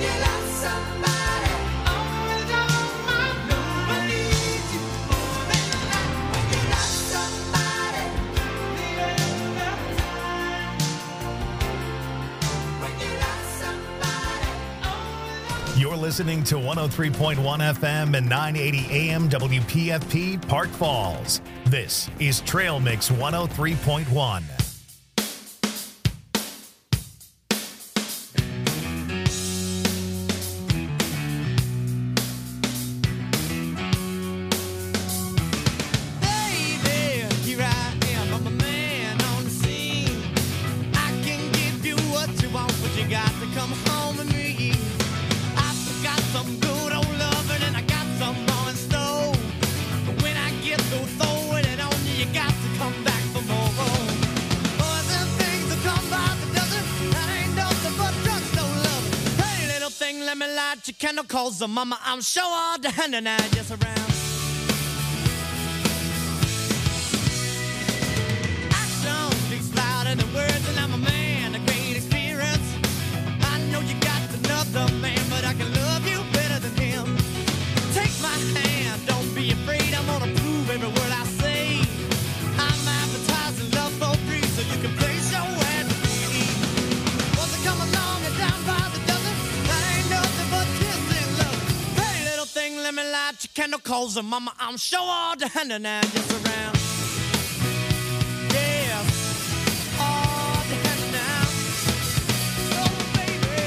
You're listening to 103.1 FM and 980 AM WPFP Park Falls. This is Trail Mix 103.1. Calls the mama, I'm sure all the hand and I just around. Action speaks louder than words, and I'm a man of great experience. I know you got another man, but I can love you better than him. Take my hand, don't be afraid, I'm gonna prove every word I say. I'm advertising love for free, so you can place your ad free. Once I come along and down by the dozen, that ain't nothing but tears. Let me light your candle, calls her mama, I'm sure all the hand and I just around. Yeah, all the hand now. Oh, baby.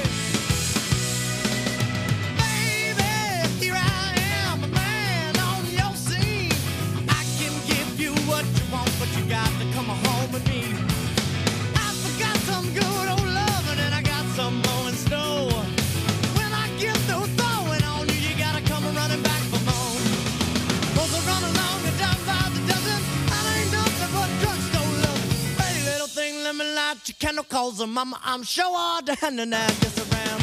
Baby, here I am, a man on your scene. I can give you what you want, but you got to come home with me. I forgot some good old loving, and I got some more in store. When I get through throwing on you, you gotta come running back for more. Cause I run along and down by the dozen, I ain't nothing but drugstore love. Hey, little thing, let me light your candle, calls her mama, I'm sure all the hand and I just around.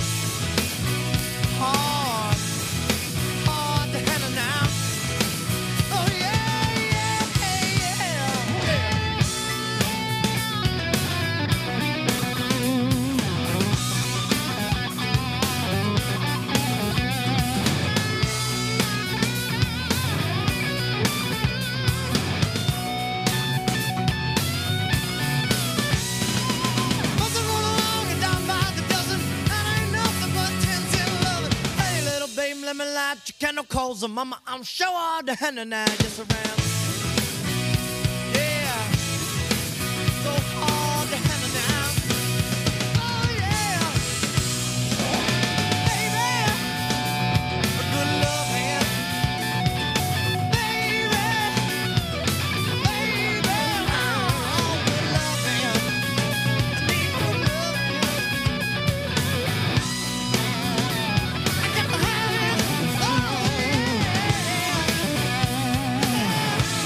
Hard, hard the hand and now. Oh yeah, yeah, let me light your candle, calls her mama, I'm sure all the hand and I just around. Yeah, so hard the hand and now. Oh yeah, baby, a good love hand. Baby, oh, good love hand. I need good love hand. I got the hand.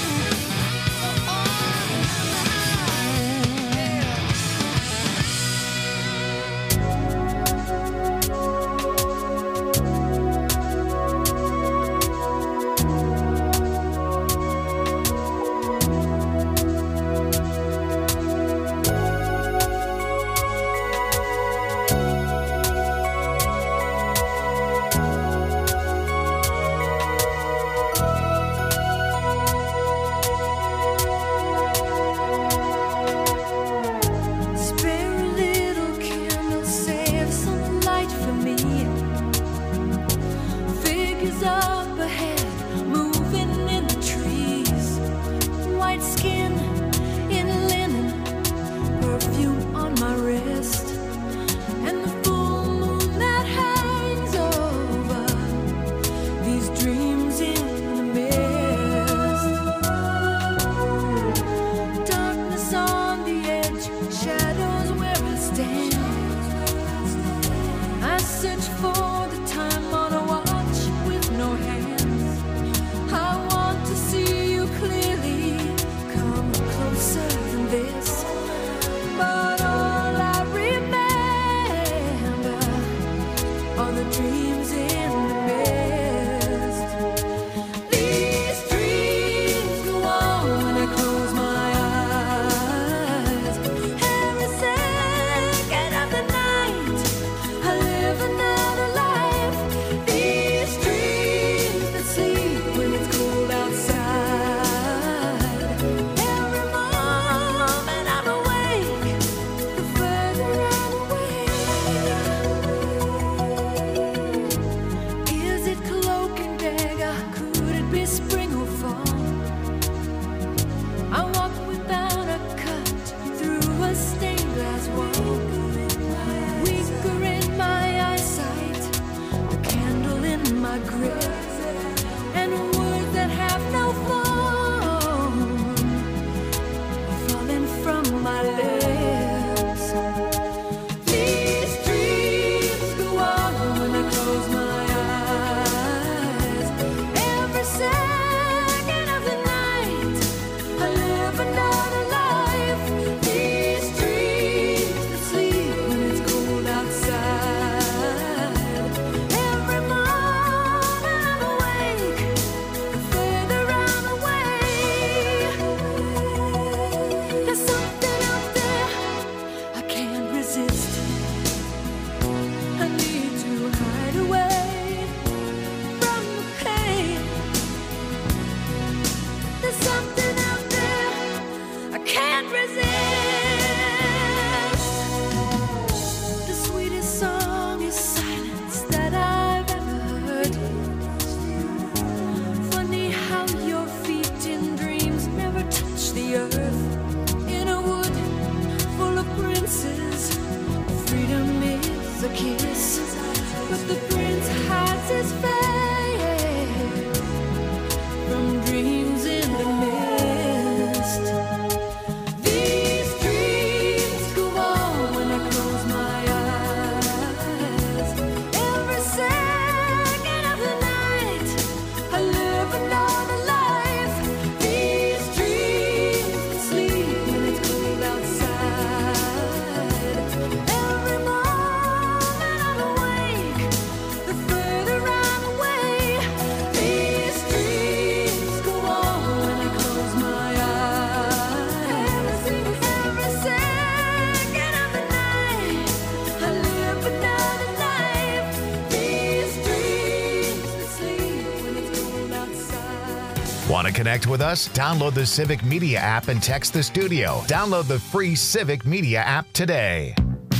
but the prince hides his face from dreams in the mist. These dreams go on when I close my eyes. Every second of the night, I live another life. These dreams sleep when it's cold outside. Every moment I'm awake, the further I'm away. These dreams go on when I close my eyes. Every second of the night, I live another life. These dreams sleep when it's cold outside. Want to connect with us? Download the Civic Media app and text the studio. Download the free Civic Media app today.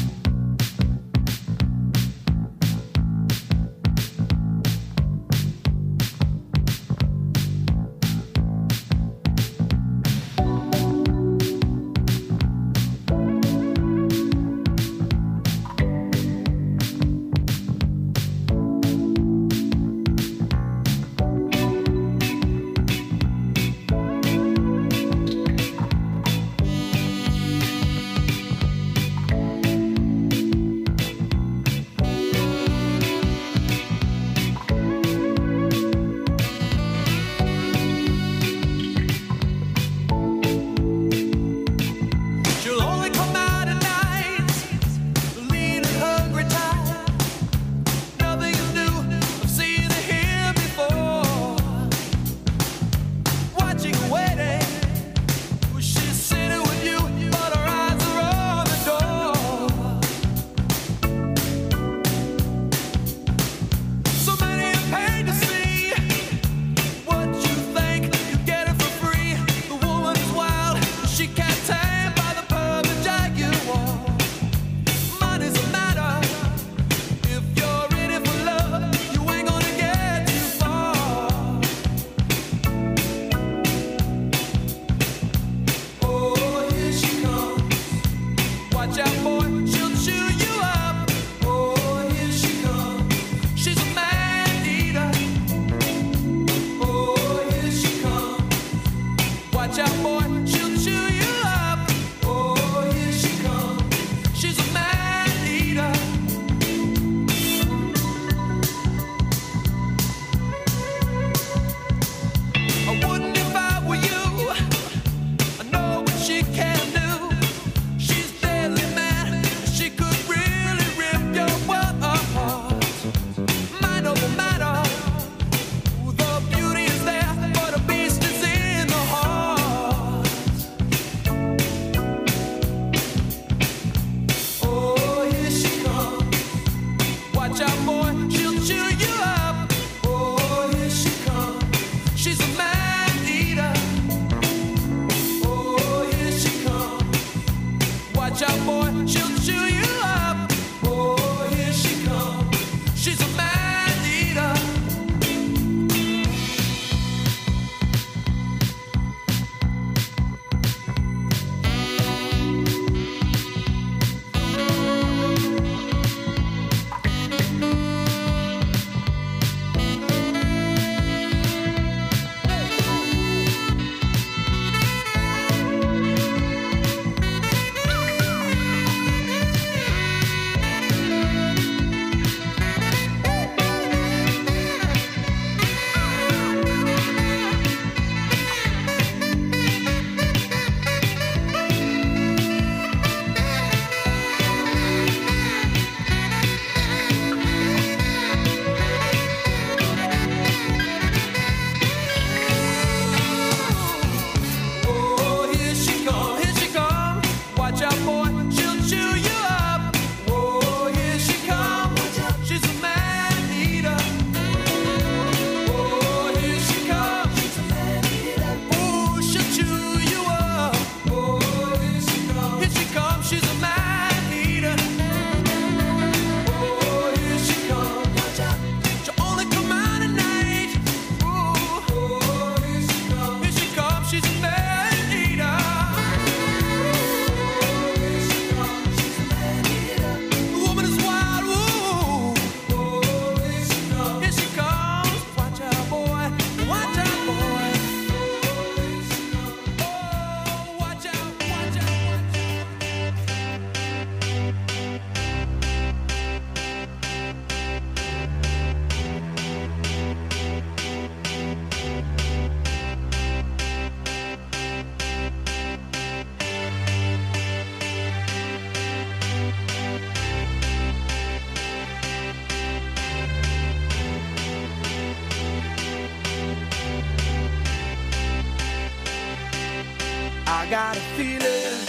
She'll only come out at night, lead a hungry type. Nothing new, I've seen her here before. Watching her waiting, she's sitting with you, but her eyes are on the door. So many are paid to see what you think you get it for free. The woman's wild, she can't tame by the perfect jaguar. Money's a matter. If you're in it for love, you ain't gonna get too far. Oh, here she comes. Watch out, boy, she'll chew you up. Oh, here she comes. She's a man eater. Oh, here she comes. Watch out, boy, she'll chew you up. Oh, here she comes. She's a man eater. I wouldn't if I were you. I know what she can do. She's deadly mad. She could really rip your world apart. Mind over matter. The beauty is there, but a beast is in the heart. Oh, here she comes. Watch out, boy, she'll chew you up. Oh, here she comes. She's a man eater. Oh, here she comes. Watch out, boy, she'll chew you up. Oh, here she comes. She's a man eater. I got a feeling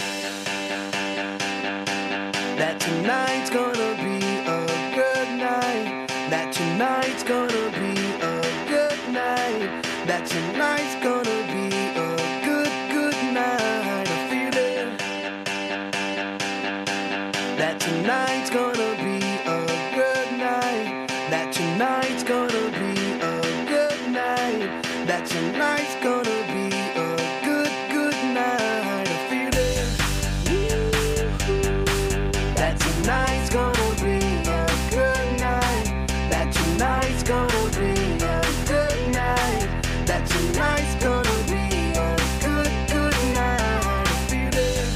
that tonight's gonna be a good night. That tonight's gonna be a good night. That tonight's gonna be a good, good night. A feeling that tonight's gonna be a good night. That tonight's gonna be a good night. That tonight's gonna be a good, good night. A feeling that tonight's gonna be a good night. That tonight's gonna be a good night. That tonight's gonna be a good, good night. A feeling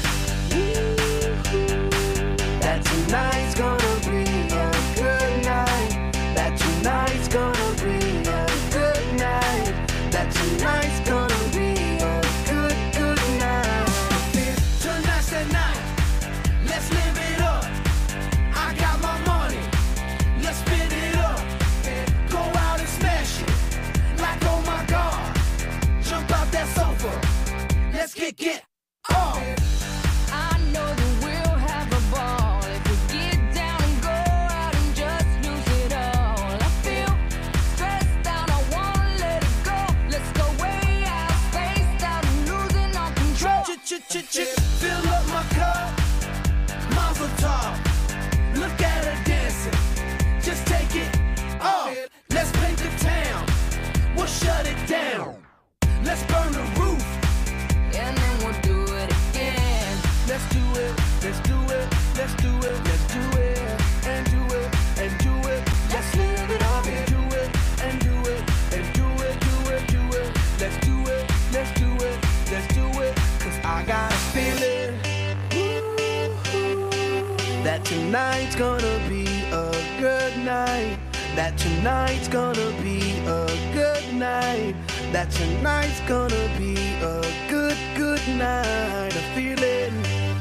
that tonight's gonna be a good night. That tonight's gonna be a good night. That tonight's gonna be a good, good night. Tonight's the night, let's live it up. I got my money, let's spin it up. Go out and smash it, like oh my God. Jump out that sofa, let's get off. I know that we'll have a ball if we get down and go out and just lose it all. I feel stressed out, I wanna let it go. Let's go way out, spaced out and losing our control. Fill up my cup, Mazel tov. Look at her dancing, just take it off. Let's paint the town, we'll shut it down. Let's burn the roof, And then we'll do it again. Let's do it, let's do it, let's do it, let's do it, and do it, and do it. Let's live it up and do it, and do it, and do it, do it, do it. Let's do it, let's do it, let's do it. 'Cause I got a feeling that tonight's gonna be a good night. That tonight's gonna be a good night. That tonight's gonna be a good, good night. A feeling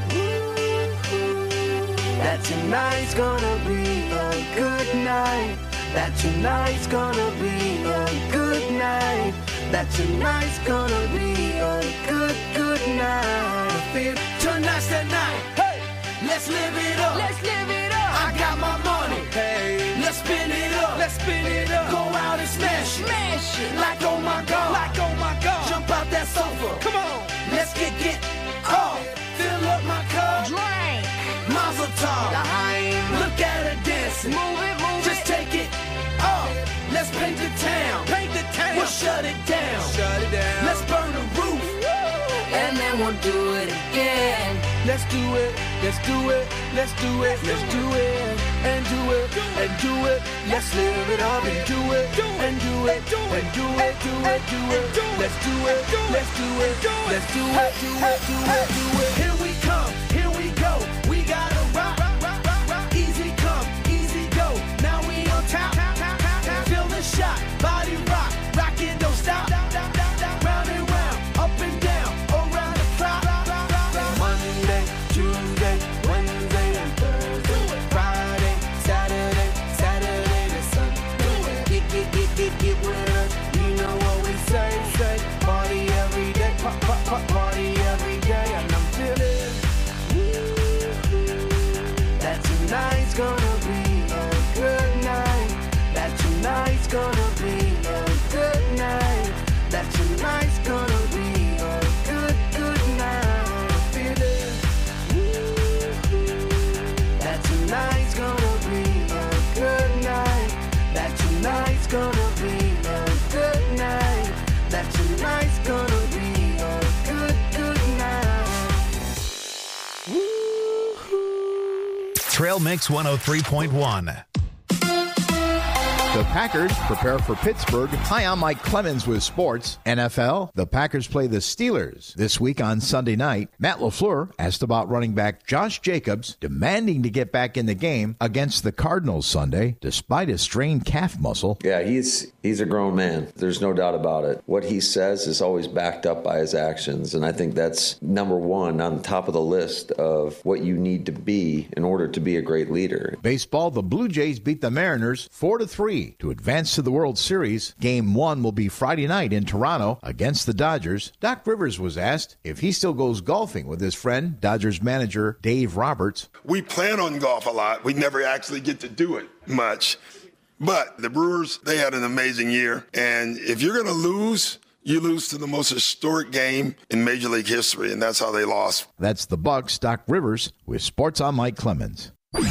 that tonight's gonna be a good night. That tonight's gonna be a good night. That tonight's gonna be a good, good night. I feel tonight's the night. Hey, let's live it up. Let's live it up. I got my money. hey, Let's spin it up. let's spin it up. Go out and smash it. Smash it. Like oh my God. Like oh my God. Jump out that sofa. Come on. Let's get off. Fill up my cup. Drink. Mazel tov. Look at her dancing. Move it, move Just it. take it off. Let's paint the town. Paint the town. We'll shut it down. Shut it down. Let's burn the roof. And then we'll do it again. Let's do it, let's do it, let's do it, let's do it, and do it, and do it. Let's live it up and do it, and do it, and do it, do it, do it. Let's do it, let's do it, let's do it, do it, do it, do it. Here we come, here we go. We gotta rock. Easy come, easy go. Now we on top. Feel the shot, body rock. Rock it, don't stop. Round and round, up and down, around the clock. Monday, Tuesday, Wednesday, and Thursday, Friday, Saturday, Saturday to Sunday. Get with us. You know what we say. Party every day, party every day, and I'm feeling that tonight's gonna be a good night. That tonight's gonna be a good night. That tonight's gonna be a good, good night. Feeling that tonight's gonna be a good night. That tonight's gonna be a good night. That tonight's gonna be a good, good night. Trail Mix 103.1. The Packers prepare for Pittsburgh. Hi, I'm Mike Clemens with sports. NFL, the Packers play the Steelers this week on Sunday night. Matt LaFleur asked about running back Josh Jacobs, demanding to get back in the game against the Cardinals Sunday, despite a strained calf muscle. Yeah, he's a grown man. There's no doubt about it. What he says is always backed up by his actions, and I think that's number one on the top of the list of what you need to be in order to be a great leader. Baseball, the Blue Jays beat the Mariners 4-3 MLB. To advance to the World Series, Game 1 will be Friday night in Toronto against the Dodgers. Doc Rivers was asked if he still goes golfing with his friend, Dodgers manager Dave Roberts. We plan on golf a lot. We never actually get to do it much. But the Brewers, they had an amazing year. And if you're going to lose, you lose to the most historic game in Major League history, and that's how they lost. That's the Bucks. Doc Rivers with Sports on Mike Clemens.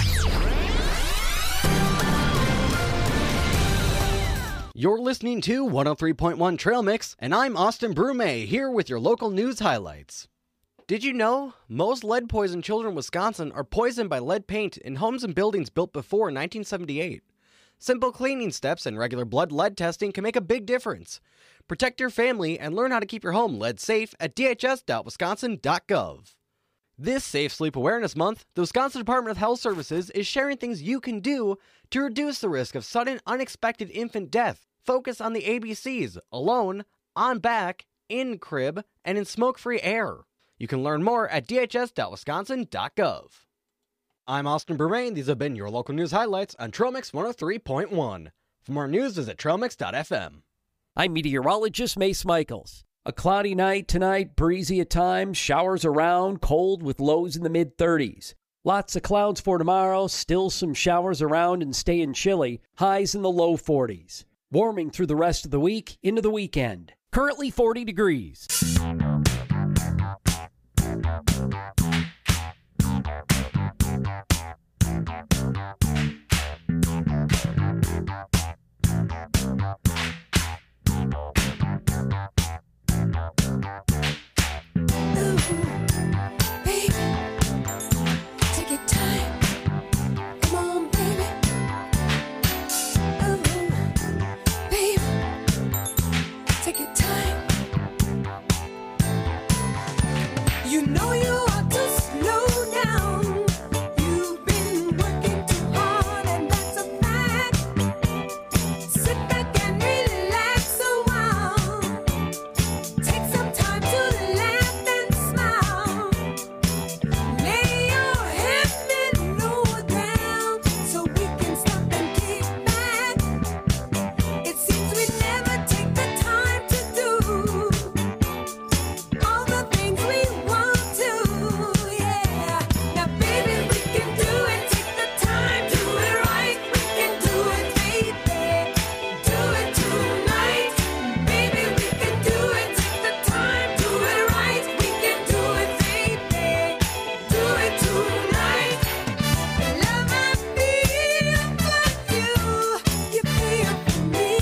You're listening to 103.1 Trail Mix, and I'm Austin Brume, here with your local news highlights. Did you know most lead-poisoned children in Wisconsin are poisoned by lead paint in homes and buildings built before 1978? Simple cleaning steps and regular blood lead testing can make a big difference. Protect your family and learn how to keep your home lead safe at dhs.wisconsin.gov. This Safe Sleep Awareness Month, the Wisconsin Department of Health Services is sharing things you can do to reduce the risk of sudden, unexpected infant death. Focus on the ABCs: alone, on back, in crib, and in smoke-free air. You can learn more at dhs.wisconsin.gov. I'm Austin Brumain. These have been your local news highlights on Trail Mix 103.1. For more news, visit trailmix.fm. I'm meteorologist Mace Michaels. A cloudy night tonight, breezy at times, showers around, cold with lows in the mid-30s. Lots of clouds for tomorrow, still some showers around and staying chilly, highs in the low 40s. Warming through the rest of the week into the weekend. Currently 40 degrees. You know you ought to slow down. You've been working too hard, and that's a fact. Sit back and relax a while. Take some time to laugh and smile. Lay your head lower down so we can stop and kick back. It seems we never take the time to do all the things we want. Now baby, we can do it, take the time, do it right, we can do it, baby, do it tonight. Baby, we can do it, take the time, do it right, we can do it, baby, do it tonight. The love I feel for you, you feel for me.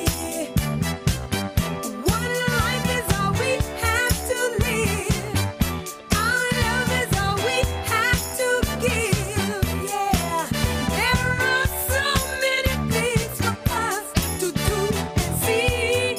One life is all we have to live. Our love is all we have to give, yeah. There are so many things for us to do and see.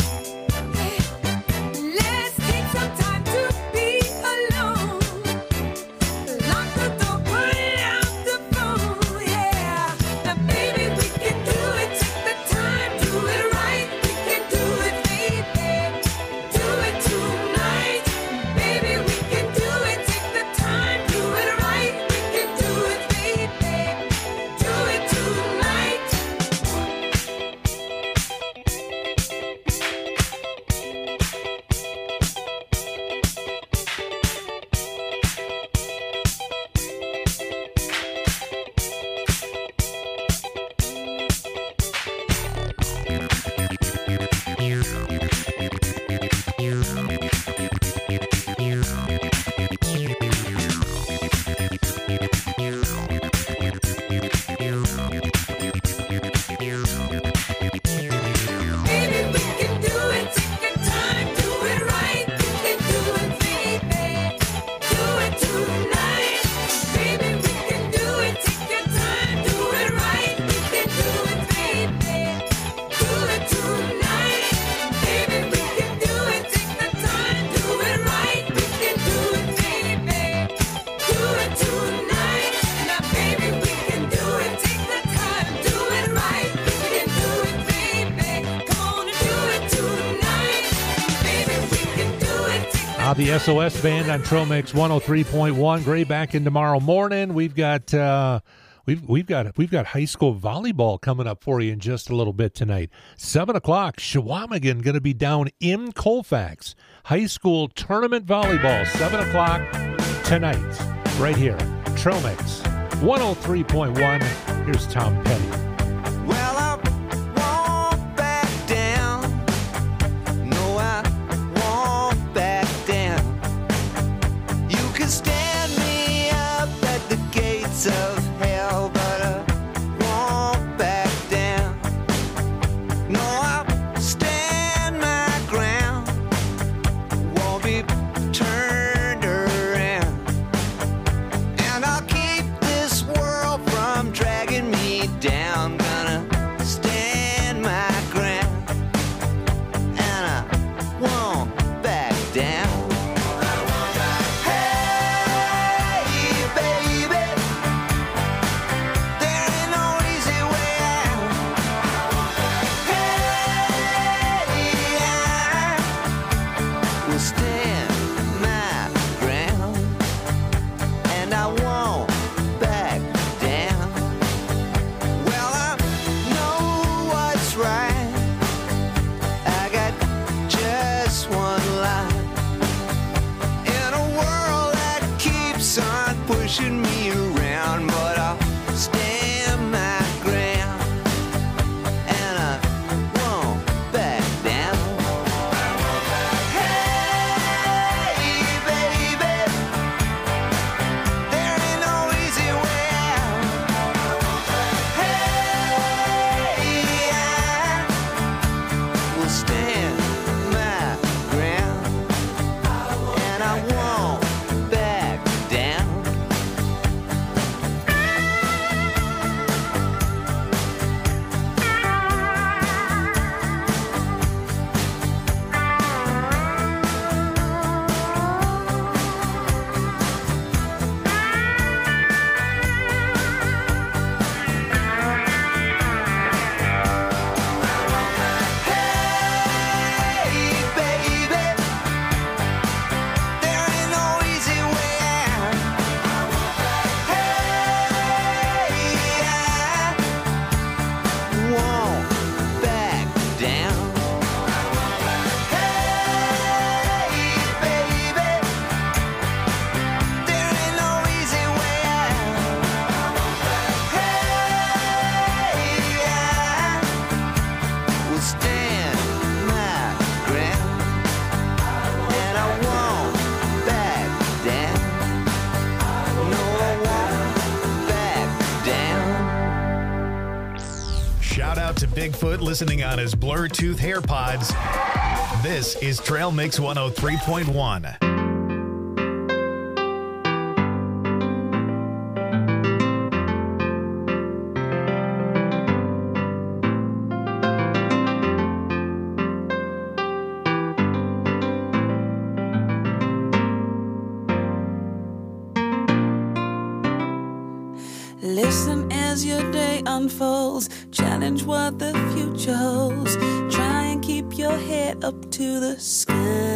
Let's take some time to be alone. Lock the door, put out the phone, yeah. Now baby, we can do it, take the time, do it right, we can do it, baby, do it tonight. Baby, we can do it, take the time, do it right, we can do it, baby, do it tonight. Baby, we can do it, take the time, do it right, we can do it, baby, do it tonight. Baby, we can do it, take your time, do it right, we can do it, baby, do it tonight. Baby, we can do it, take the time, do it right, we can do it, baby, do it tonight. Now, baby, we can do it, take the time, do it right, we can do it, baby. Come on and do it tonight. Baby, we can do it, take the The SOS Band on Trail Mix 103.1. Gray back in tomorrow morning. We've got We've got high school volleyball coming up for you in just a little bit tonight. 7 o'clock, Shawamigan going to be down in Colfax. High school tournament volleyball, 7 o'clock tonight, right here. Trail Mix 103.1. Here's Tom Petty. Well, I won't back down. No, I won't back down. You can stand me up at the gates of hell, but I won't back down. No, I'll stand my ground. Won't be turned around. And I'll keep this world from dragging me down. Gonna stand my ground, and I won't back down. Hey, baby, there ain't no easy way out. Hey, I will stand my ground, and I won't back down. Well, I know what's right. I got just one life in a world that keeps on pushing me around, but I'll stand my ground, and I won't back down. Hey, baby, there ain't no easy way out. Hey, I will stand my ground, and I won't back down. Hey, baby, there ain't no easy way out. Hey, I won't back down. Hey, baby, there ain't no easy way out. Hey, I will stand my ground, and I won't back down. No, I won't back down. Shout out to Bigfoot listening on his Bluetooth AirPods. This is Trail Mix 103.1. Listen as your day unfolds. Challenge what the future holds. Try and keep your head up to the sky.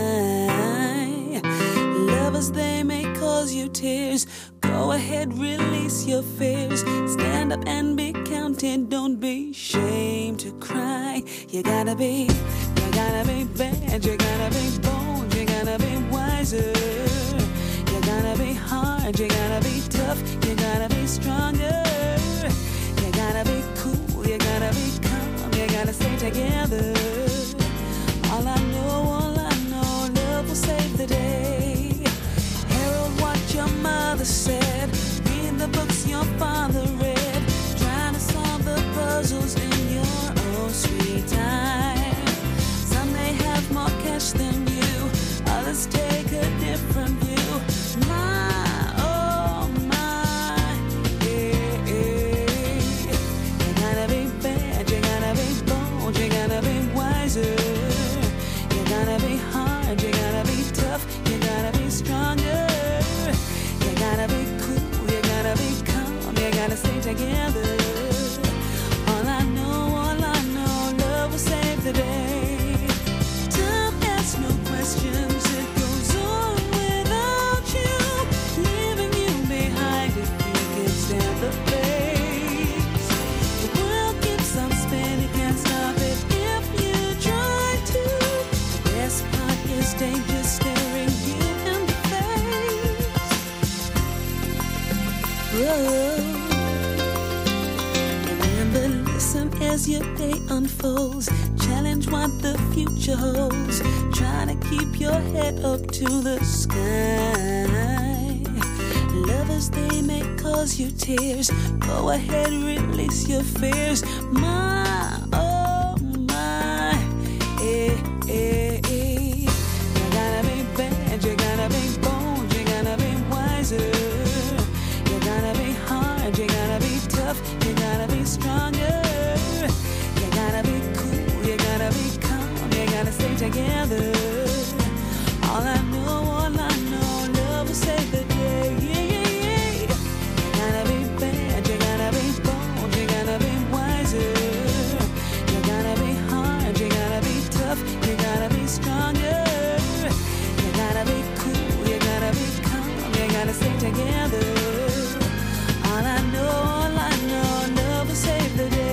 Lovers, they may cause you tears. Go ahead, release your fears. Stand up and be counted. Don't be ashamed to cry. You gotta be bad. You gotta be bold. You gotta be wiser. You gotta be hard, you gotta be tough, you gotta be stronger. You gotta be cool, you gotta be calm, you gotta stay together. All I know, love will save the day. Herald what your mother said, read the books your father read. Trying to solve the puzzles in your own sweet time. Some may have more cash than you, others take a different view. My, oh my, yeah. You gotta be bad, you gotta be bold, you gotta be wild. as your day unfolds. Challenge what the future holds. Try to keep your head up to the sky. Lovers, they may cause you tears. Go ahead, release your fears. My, oh my, eh, eh, eh. You gotta be bad, you gotta be bold, you gotta be wiser. You gotta be hard, you gotta be tough, you gotta be stronger. You gotta be cool, you gotta be calm, you gotta stay together. All I know, love will save the day. You gotta be bad, you gotta be bold, you gotta be wiser. You gotta be hard, you gotta be tough, you gotta be stronger. You gotta be cool, you gotta be calm, you gotta stay together. All I know, love will save the day.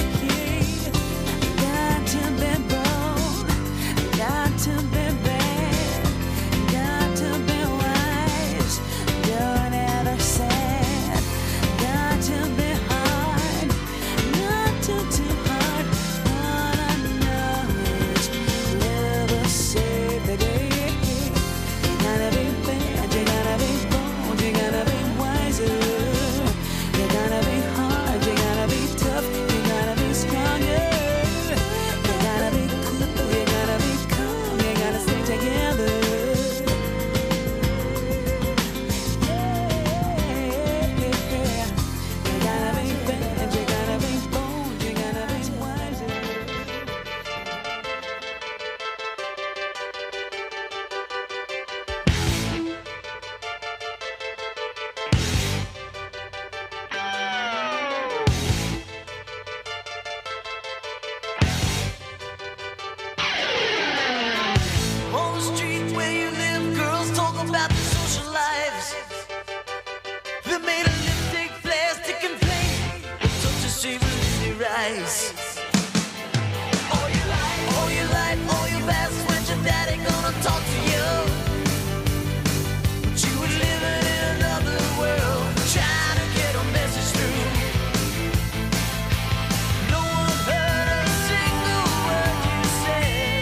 Got to be bold, got to be bad, got to be wise, don't ever sad. Got to be hard, not too hard. All I know is love will save the day. You gotta be bad, you gotta be bold, you gotta be wiser. You gotta be hard, you gotta be tough, you gotta be stronger. You gotta be cool, you gotta be calm, you gotta stay together. You gotta be bad, you gotta be bold, you gotta be wiser. On the street where you live, girls talk about their social lives. They're made of lipstick, plastic, and flame. Such a shame in their eyes. All your life, all your past, when's your daddy gonna talk to you? But you were living in another world, trying to get a message through. No one heard a single word you said.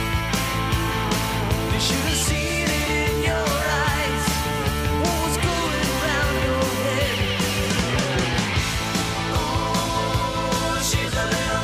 They should have seen it in your eyes. What was going around your head? Oh, she's a little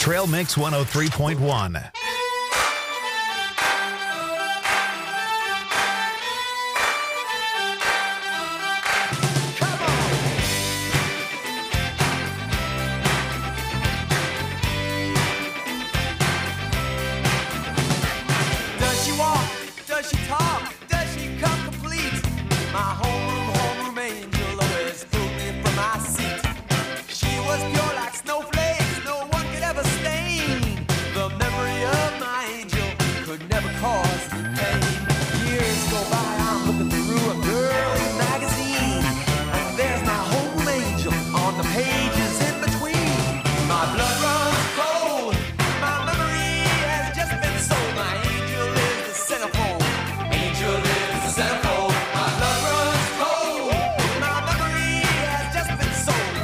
Trail Mix 103.1. Does she walk? Does she talk? Does she come complete? My homeroom angel always pulled me from my seat. She was pure like snowflakes, no one could ever stain. The memory of my angel could never cause me pain. Years go by, I'm looking through a girly magazine, and there's my home angel on the pages in between. My blood runs cold, my memory has just been sold. My angel is the centerfold, angel is the centerfold. My blood runs cold, my memory has just been sold.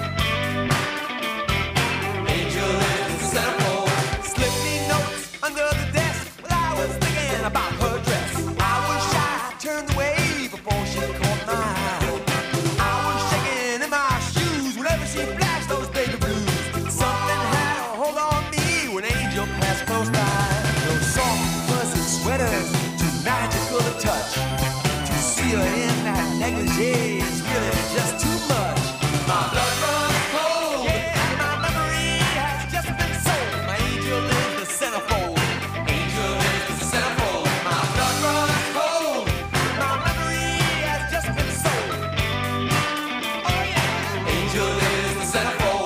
Angel is the centerfold. Slip me notes under the desk while I was thinking about her dress. I was shy, turned away before she caught my eye. I was shaking in my shoes whenever she flashed those baby blues. Something had a hold on me when Angel passed close by. Those soft fuzzy sweaters, too magical to touch. To see her in that negligee is really just too much. My blood runs cold, yeah, my memory has just been sold. My angel is the centerfold, angel is the centerfold. My blood runs cold, my memory has just been sold. Oh yeah, angel is the centerfold.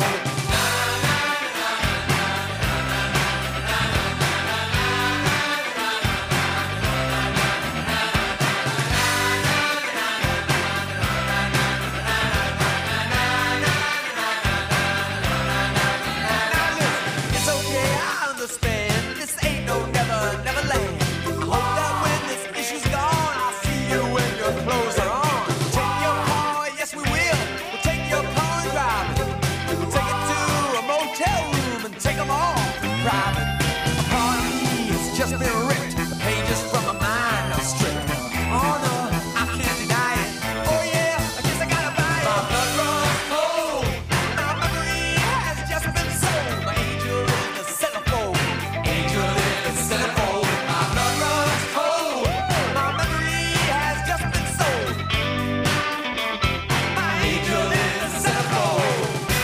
It's okay, I understand. This ain't no never land. Hope that when this issue's gone, I'll see you when your clothes are on. Take your car, yes we will. We'll take your car and drive it. We'll take it to a motel room and take them all private. A part of me has just been ripped. The pages from my mind are stripped. Oh no, I can't deny it. Oh yeah, I guess I gotta buy it. My blood runs cold. My memory has just been sold. My angel is the centerfold. Angel is the centerfold. My blood runs cold. My memory has just been sold. My angel is the centerfold.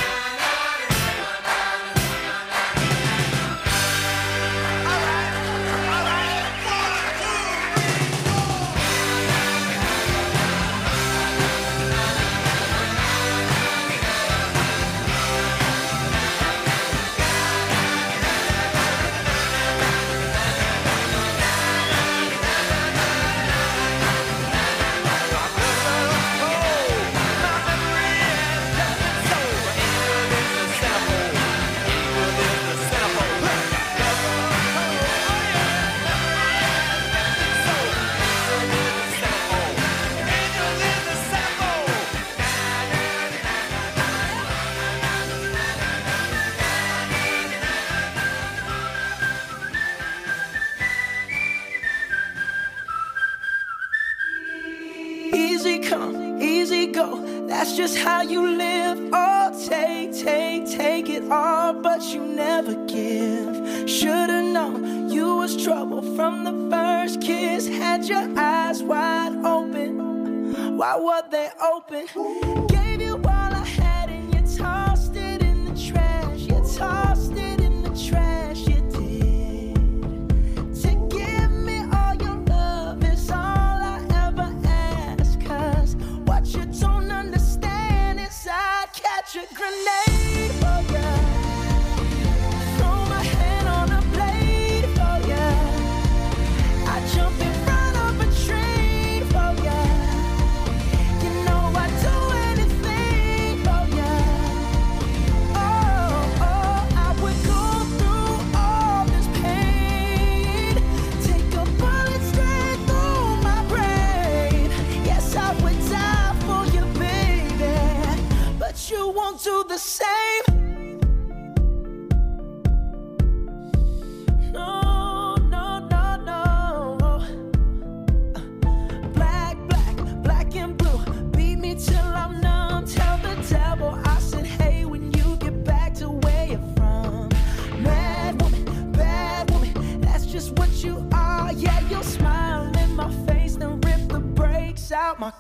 Easy come, easy go. That's just how you live. Oh, take it all, but you never give. Should've known you was trouble from the first kiss. Had your eyes wide open. Why were they open? Gave you all I had and you tossed it in the trash. You tossed it in the trash. You did. To give me all your love is all I ever ask. 'Cause what you don't understand is I'd catch a grenade for ya. Throw my hand on a blade for ya. I'd jump in front of a train for ya. You know I'd do anything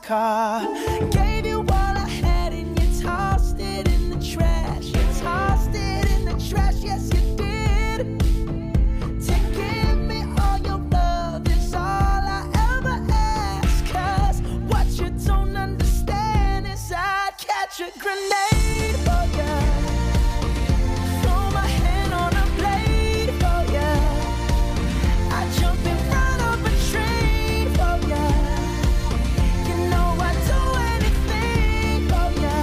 car. Gave you all I had and you tossed it in the trash. You tossed it in the trash, yes you did. To give me all your love is all I ever ask. 'Cause what you don't understand is I'd catch a grenade for ya. Throw my hand on a blade for ya. I jump in front of a train for ya. You know I'd do anything for ya.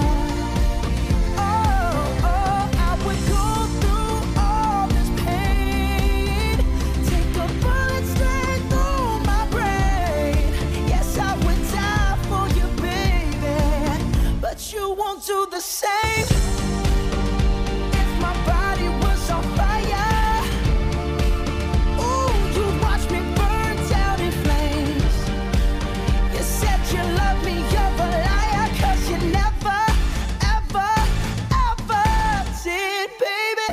Oh, I would go through all this pain. Take a bullet straight through my brain. Yes, I would die for you, baby. But you won't do the same. If my body was on fire, ooh, you watch me burn down in flames. You said you love me, you're a liar, 'cause you never, ever, ever did, baby.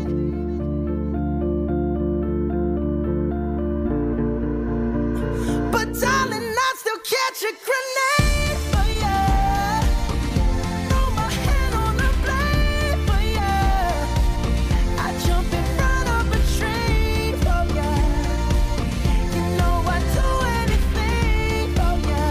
But darling, I'd still catch a grenade for ya. Throw my hand on a blade for ya. I jump in front of a train for ya. You know I'd do anything for ya.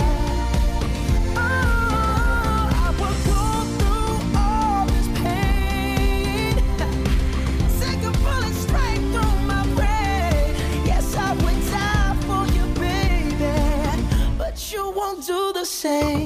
Oh, I would go through all this pain. Take a bullet straight through my brain. Yes, I would die for you, baby. But you won't do the same.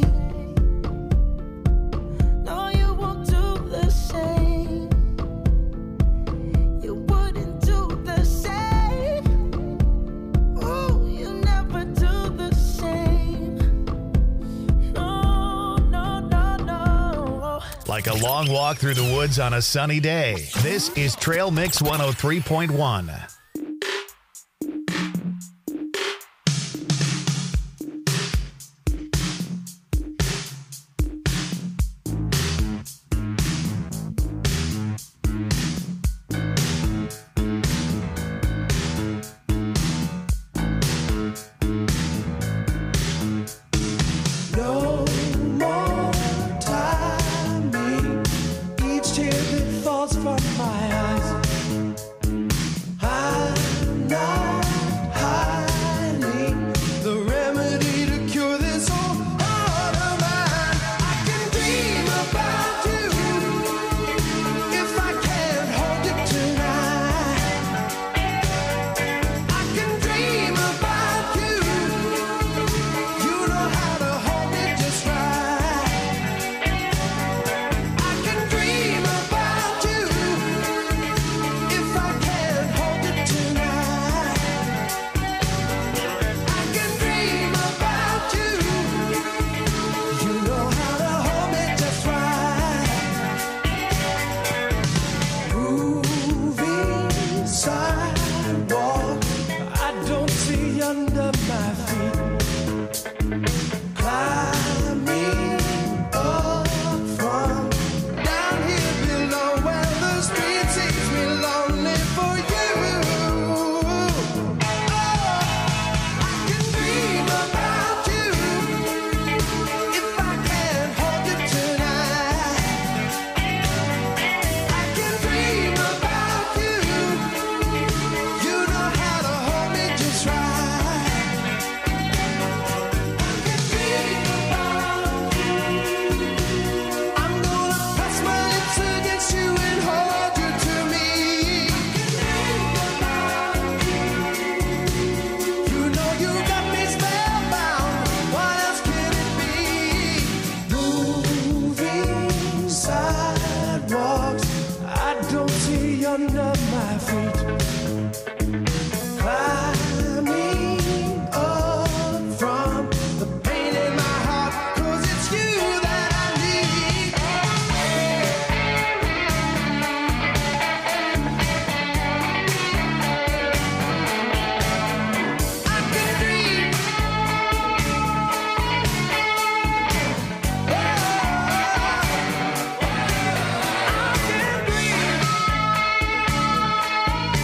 No, you won't do the same. You wouldn't do the same. Ooh, you never do the same. No, no, no, no. Like a long walk through the woods on a sunny day. This is Trail Mix 103.1. No more timing. Each tear that falls from my eyes, I'm not hiding the remedy to cure this whole heart of mine. I can dream about you if I can't hold it tonight. I can dream about you. You know how to hold me just right. I can dream about you if I can't hold it tonight. I can dream about you. You know how to hold me just right. Moving sidewalk, I don't see under my feet. Climbing up from down here below where the street takes me lonely for you. Oh, I can dream about you if I can't hold it tonight. I can dream about you. You know how to hold me just right. I can dream about you. I'm gonna press my lips against you and hold you to me. You know you got me spellbound. What else can it be? Moving sidewalks, I don't see under my feet. Climbing up from the pain in my heart, 'cause it's you that I need. I can dream. I can dream.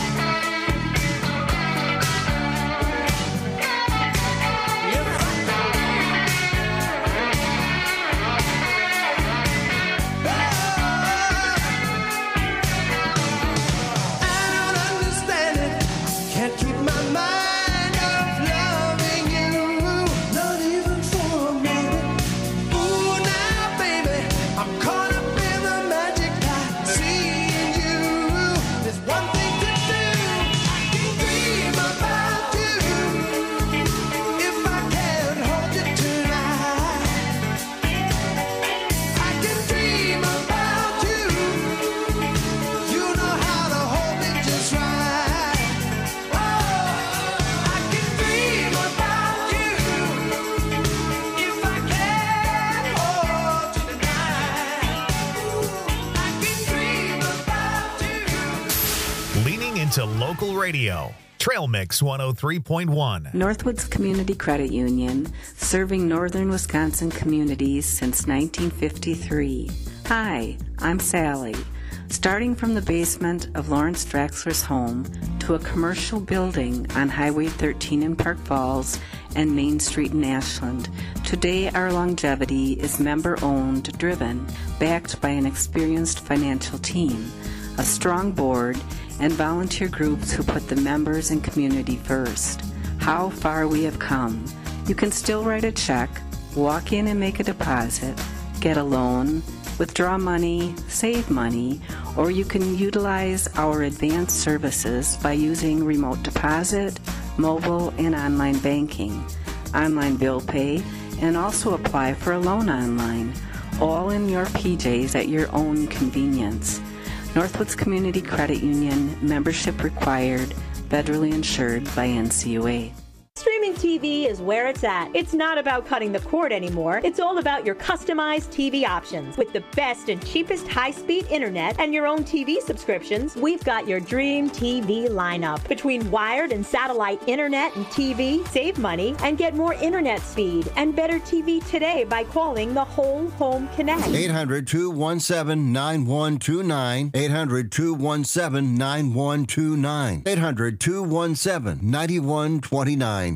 Leaning into local radio. Trail Mix 103.1. Northwoods Community Credit Union, serving northern Wisconsin communities since 1953. Hi, I'm Sally. Starting from the basement of Lawrence Draxler's home to a commercial building on Highway 13 in Park Falls and Main Street in Ashland, today our longevity is member-owned, driven, backed by an experienced financial team, a strong board, and volunteer groups who put the members and community first. How far we have come. You can still write a check, walk in and make a deposit, get a loan, withdraw money, save money, or you can utilize our advanced services by using remote deposit, mobile, and online banking, online bill pay, and also apply for a loan online, all in your PJs at your own convenience. Northwoods Community Credit Union, membership required, federally insured by NCUA. Streaming TV is where it's at. It's not about cutting the cord anymore. It's all about your customized TV options. With the best and cheapest high-speed internet and your own TV subscriptions, we've got your dream TV lineup. Between wired and satellite internet and TV, save money and get more internet speed and better TV today by calling the Whole Home Connect. 800-217-9129. 800-217-9129. 800-217-9129.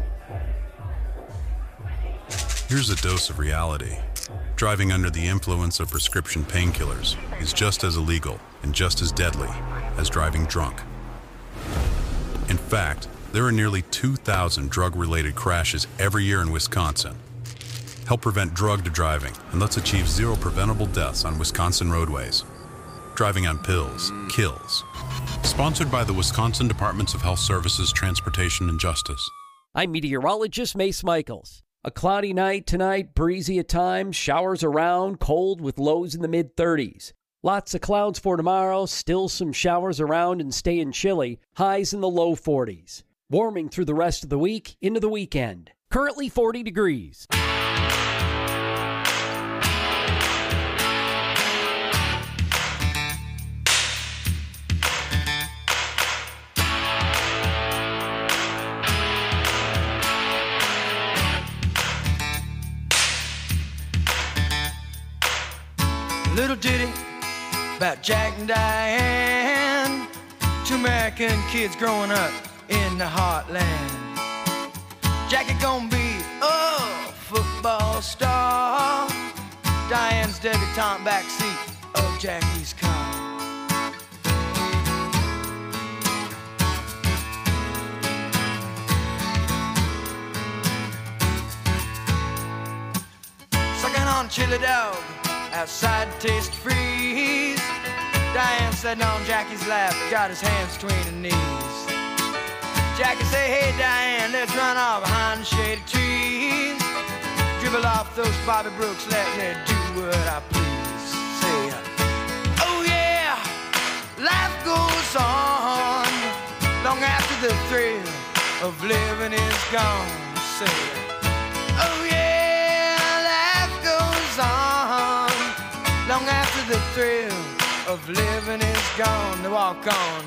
Here's a dose of reality. Driving under the influence of prescription painkillers is just as illegal and just as deadly as driving drunk. In fact, there are nearly 2,000 drug-related crashes every year in Wisconsin. Help prevent drugged driving, and let's achieve 0 preventable deaths on Wisconsin roadways. Driving on pills kills. Sponsored by the Wisconsin Departments of Health Services, Transportation, and Justice. I'm meteorologist Mace Michaels. A cloudy night tonight, breezy at times, showers around, cold with lows in the mid-30s. Lots of clouds for tomorrow, still some showers around and staying chilly, highs in the low 40s. Warming through the rest of the week into the weekend. Currently 40 degrees. Little ditty about Jack and Diane, 2 American kids growing up in the heartland. Jackie gonna be a football star, Diane's debutante backseat of Jackie's car. Sucking on chili dog outside to taste freeze. Diane sitting on Jackie's lap, got his hands between her knees. Jackie say, hey Diane, let's run off behind the shady trees. Dribble off those Bobby Brooks, let me do what I please. Say, oh yeah, life goes on long after the thrill of living is gone. Say, oh yeah, life goes on long after the thrill of living is gone. To walk on.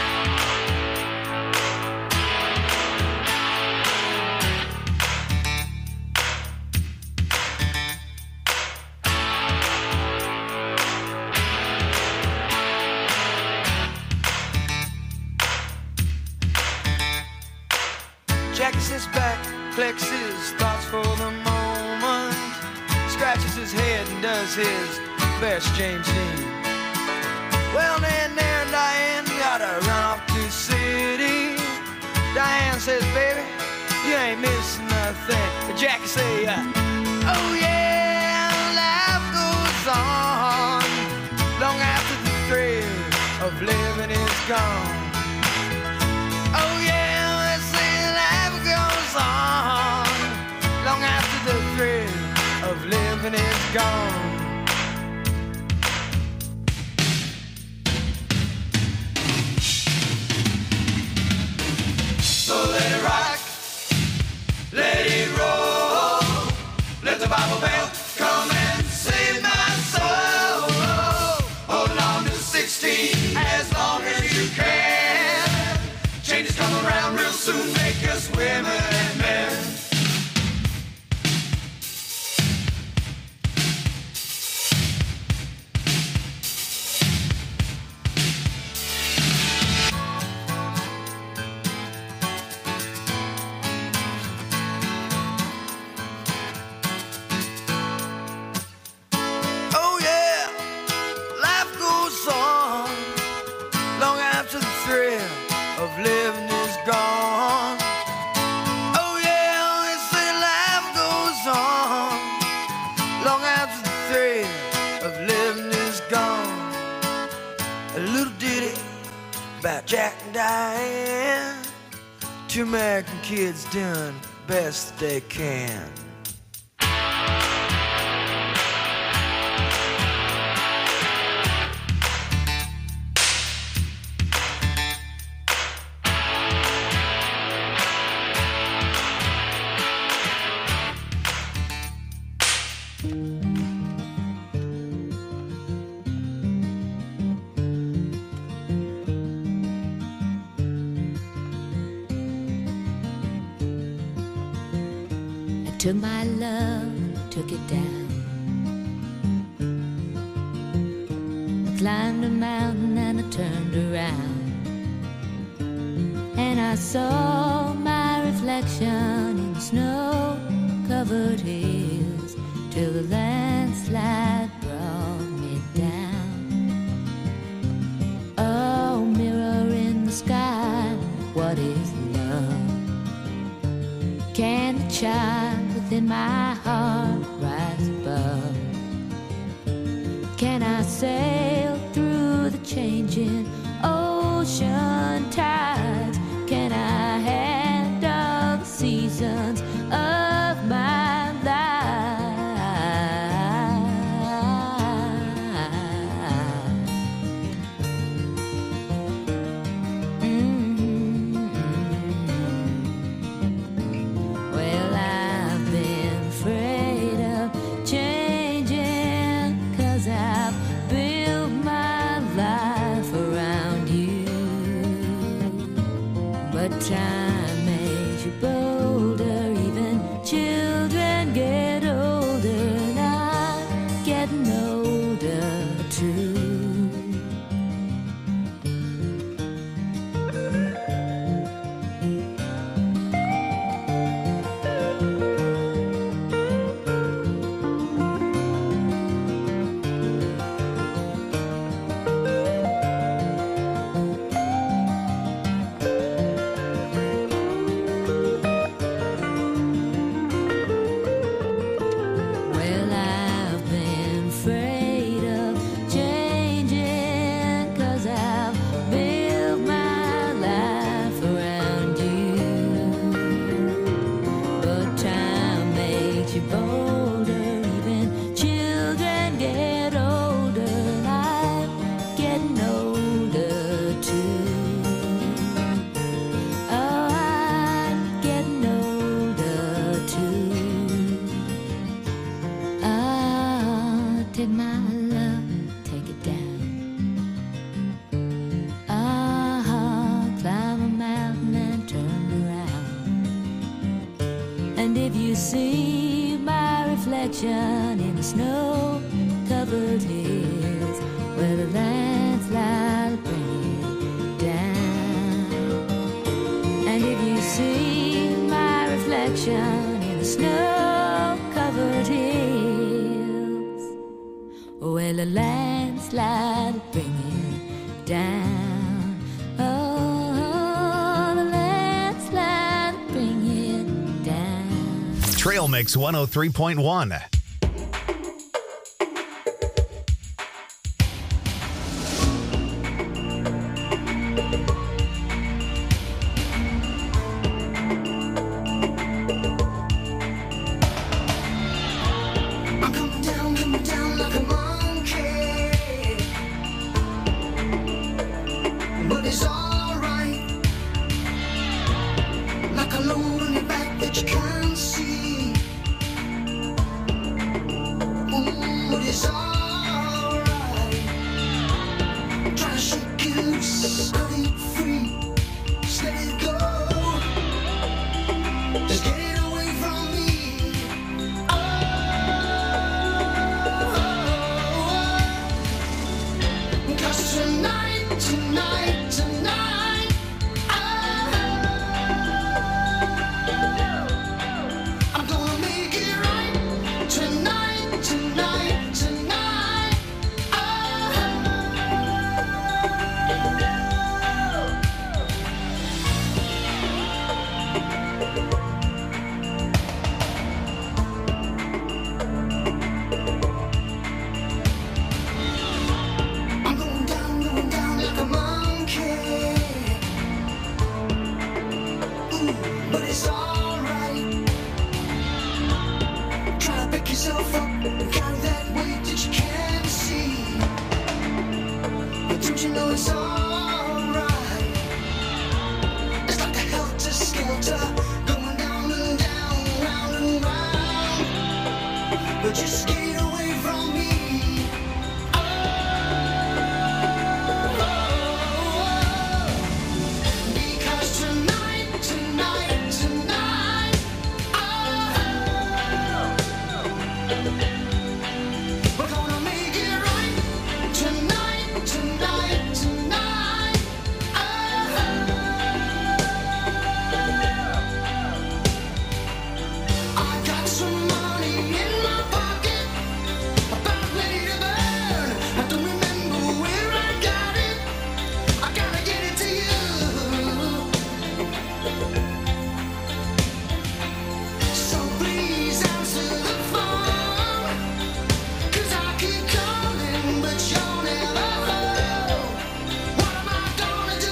Jackie sits back, collects his thoughts for the moment, scratches his head and does his best James Dean. Well, then there, Diane, gotta run off to the city. Diane says, baby, you ain't missing nothing. But Jackie say, oh yeah, life goes on long after the thrill of living is gone. Oh yeah, let's say life goes on long after the thrill of living is gone. So let it rock, let it roll, let the Bible Belt come and save my soul. Hold on to 16 as long as you can. of living is gone. Oh yeah, they say life goes on long after the thrill of living is gone. A little ditty about Jack and Diane, two American kids doing the best they can. Took my love, took it down. I climbed a mountain and I turned around, and I saw my reflection in the snow-covered hills till the landslide brought me down. Oh, mirror in the sky, what is love? Can the child within my heart rise above? Can I sail through the changing ocean tides? Can I handle the seasons of my life? Well, I've been afraid of changing, 'cause I've built my life around you. But time makes you bolder, even children get older, and I'm getting older too. Well, I've been afraid of changing, 'cause I've built my life around you. But time makes you bolder, even children get older, and I'm getting older too. Oh, I'm getting older too. Ah, take my love, take it down. Ah, climb a mountain and turn around. And if you see my reflection in the snow-covered hills, where the landslide will bring it down. And if you see my reflection in the snow-covered hills, well, a landslide will bring it down. Oh, the landslide will bring it down. Trail Mix 103.1. I'm coming down like a monkey, but it's alright. Like a load on your back that you can't see. But it's alright. Try to shake you, set it free. water going down and down, round and round. But you skate away from me. Because tonight, tonight, tonight, we're gonna make it right. Tonight, tonight, tonight, I got some money in my pocket, about ready to burn. I don't remember where I got it. I gotta get it to you. So please answer the phone, 'cause I keep calling, but you're never home. What am I gonna do?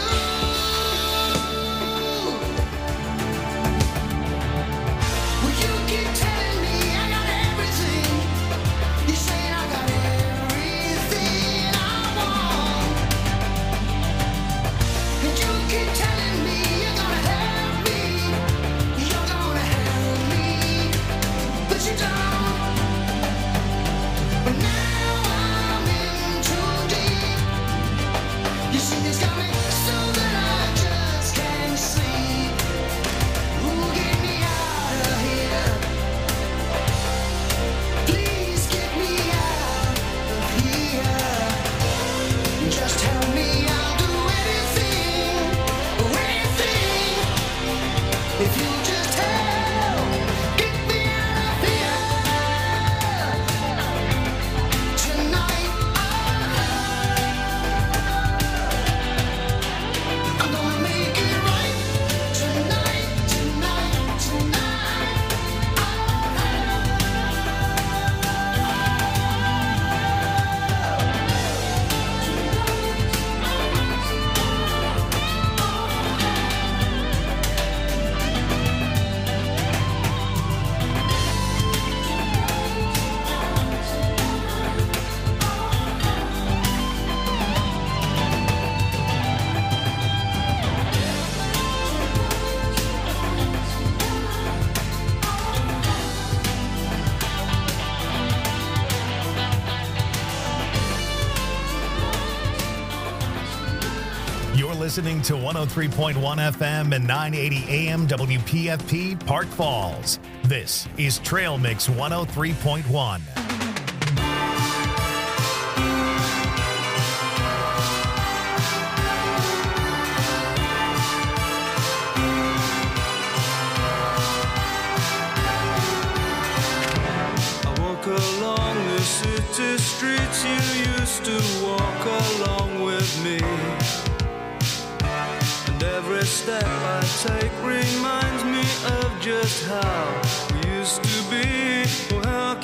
Well, you keep telling me I got everything. You say I got everything I want. And you keep telling me you're gonna help me. You're gonna help me. But you don't. But now I'm in too deep. You see this coming so that I just can't sleep. Ooh, get me out of here. Please get me out of here. Just help me, I'll do anything, anything. If you just help, get me out of here. Tonight, I'm gonna make it right. Tonight, tonight, tonight. You're listening to 103.1 FM and 980 AM WPFP Park Falls. This is Trail Mix 103.1. I walk along the city streets you used to walk along with me. And every step I take reminds me of just how we used to be. Well, how